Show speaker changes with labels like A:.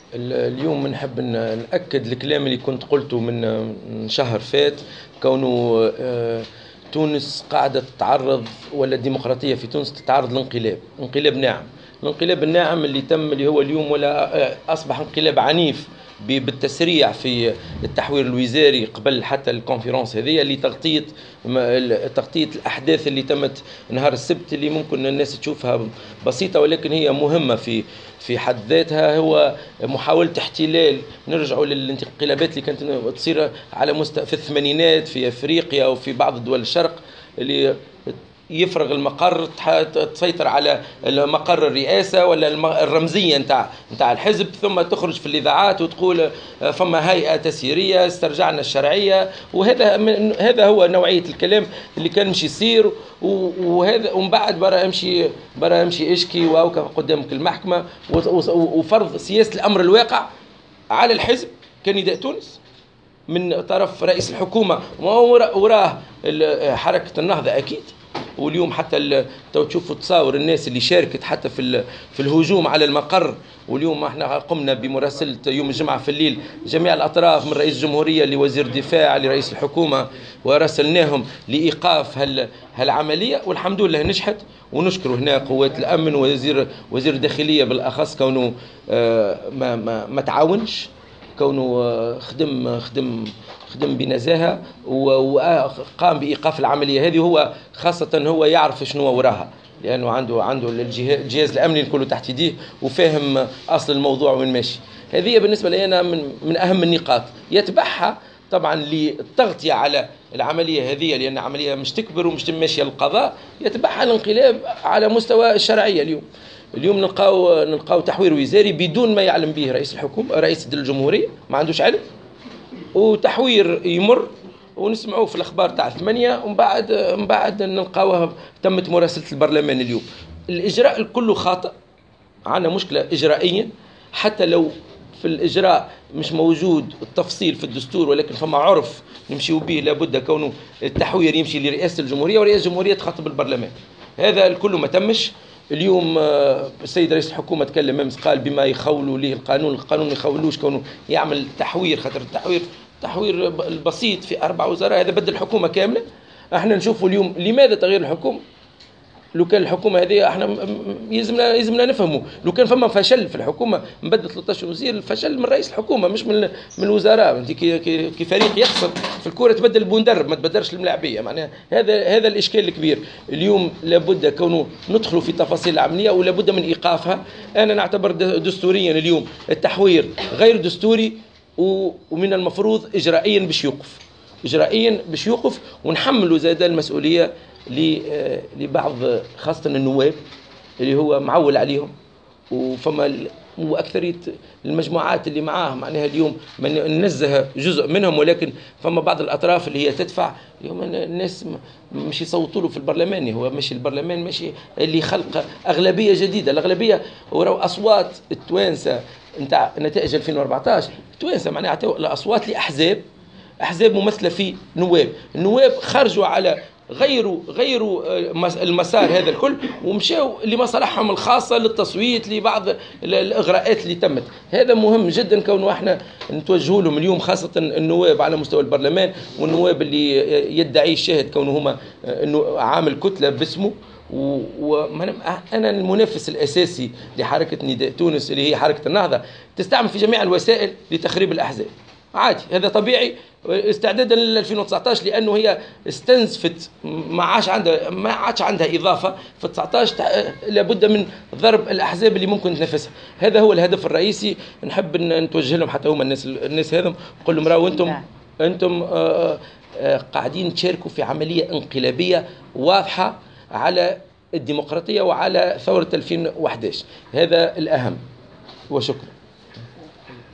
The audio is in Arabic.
A: اليوم نحب نأكد الكلام اللي كنت قلته من شهر فات، كونه تونس قاعدة تتعرض، ولا الديمقراطية في تونس تتعرض لانقلاب، انقلاب ناعم. الانقلاب الناعم اللي تم اللي هو اليوم، ولا أصبح انقلاب عنيف بالتسريع في التحوير الوزاري قبل حتى الكونفرنس هذه اللي تغطية الأحداث اللي تمت نهار السبت، اللي ممكن الناس تشوفها بسيطة ولكن هي مهمة في حد ذاتها. هو محاولة احتلال، نرجعوا للانقلابات اللي كانت تصير على مستوى في الثمانينات في أفريقيا وفي بعض دول الشرق، اللي يفرغ المقر، تسيطر على مقر الرئاسة ولا الرمزية نتاع الحزب، ثم تخرج في الإذاعات وتقول فما هيئة تسييرية استرجعنا الشرعية. هذا هو نوعية الكلام اللي كان مش يصير. وهذا ومن بعد برا امشي اشكي واوقف قدامك المحكمة، وفرض سياسة الأمر الواقع على الحزب كنداء تونس من طرف رئيس الحكومة، وراه حركة النهضة أكيد. واليوم حتى تشوفوا تصاور الناس اللي شاركت حتى في الهجوم على المقر. واليوم احنا قمنا بمراسلة يوم الجمعة في الليل جميع الأطراف، من رئيس الجمهورية لوزير الدفاع لرئيس الحكومة، وراسلناهم لإيقاف هالعملية، والحمد لله نجحت. ونشكر هنا قوات الأمن وزير الداخلية بالأخص، كونه ما تعاونش، كونه خدم بنزاهة وقام بإيقاف العملية هذه. هو خاصة هو يعرف شنو وراها، لأنه عنده الجهاز الأمني كله تحت يديه وفاهم أصل الموضوع وين ماشي. هذه بالنسبة لي أنا من أهم النقاط. يتبعها طبعا للتغطية على العملية هذه، لأن عملية مش تكبر ومش ماشية للقضاء، يتبعها الانقلاب على مستوى الشرعية. اليوم نلقاو تحوير وزاري بدون ما يعلم به رئيس الحكومة، رئيس الجمهورية ما عندوش علم، وتحوير يمر ونسمعوه في الأخبار تاع 8، ومن بعد نلقاوها تمت مراسلة البرلمان. اليوم الإجراء كله خاطئ، عندنا مشكلة إجرائيا. حتى لو في الإجراء مش موجود التفصيل في الدستور، ولكن فما عرف نمشيو به، لابد كونه التحوير يمشي لرئاسة الجمهورية ورئاسة الجمهورية تخاطب البرلمان. هذا الكل ما تمش. اليوم السيد رئيس الحكومة تكلم امس، قال بما يخولوا له القانون ما يخولوش كونه يعمل تحوير، خاطر التحوير البسيط في 4 وزراء هذا بدل الحكومة كاملة. احنا نشوفوا اليوم لماذا تغيير الحكومة. لو كان الحكومة هذه احنا يلزمنا نفهموا، لو كان فما فشل في الحكومة نبدل 13 وزير، الفشل من رئيس الحكومة مش من الوزراء. انت كي فريق يخسر في الكرة تبدل المدرب، ما تبدلش الملاعبية. معناها هذا الاشكال الكبير. اليوم لابد كونه ندخلوا في تفاصيل العملية، ولابد من ايقافها. انا نعتبر دستوريا اليوم التحوير غير دستوري، ومن المفروض اجرائيا باش يوقف، ونحملوا زاد المسؤولية لبعض خاصة النواب اللي هو معول عليهم، وأكثرية المجموعات اللي معاه. معناها اليوم ننزه جزء منهم، ولكن فما بعض الأطراف اللي هي تدفع. اليوم الناس مش يصوتوا له في البرلمان، هو ماشي البرلمان ماشي اللي خلق أغلبية جديدة. الأغلبية ورو أصوات التوانسة نتاع نتائج 2014 التوانسة، معناها الأصوات لأحزاب ممثلة في النواب خرجوا على غيروا المسار هذا الكل، ومشاو لمصالحهم الخاصة للتصويت لبعض الإغراءات اللي تمت. هذا مهم جدا كونه احنا نتوجهوا لهم اليوم، خاصة النواب على مستوى البرلمان، والنواب اللي يدعي الشاهد كونه هما انه عامل كتلة باسمه. وأنا المنافس الأساسي لحركة نداء تونس اللي هي حركة النهضة تستعمل في جميع الوسائل لتخريب الأحزاب. عادي، هذا طبيعي استعدادا ل 2019، لانه هي استنزفت، ما عادش عندها اضافه في 19. لابد من ضرب الاحزاب اللي ممكن تنافسها. هذا هو الهدف الرئيسي. نحب نتوجه لهم حتى هما الناس هذم، نقول لهم راهو انتم قاعدين تشاركوا في عمليه انقلابيه واضحه على الديمقراطيه وعلى ثوره 2011. هذا الاهم، وشكرا.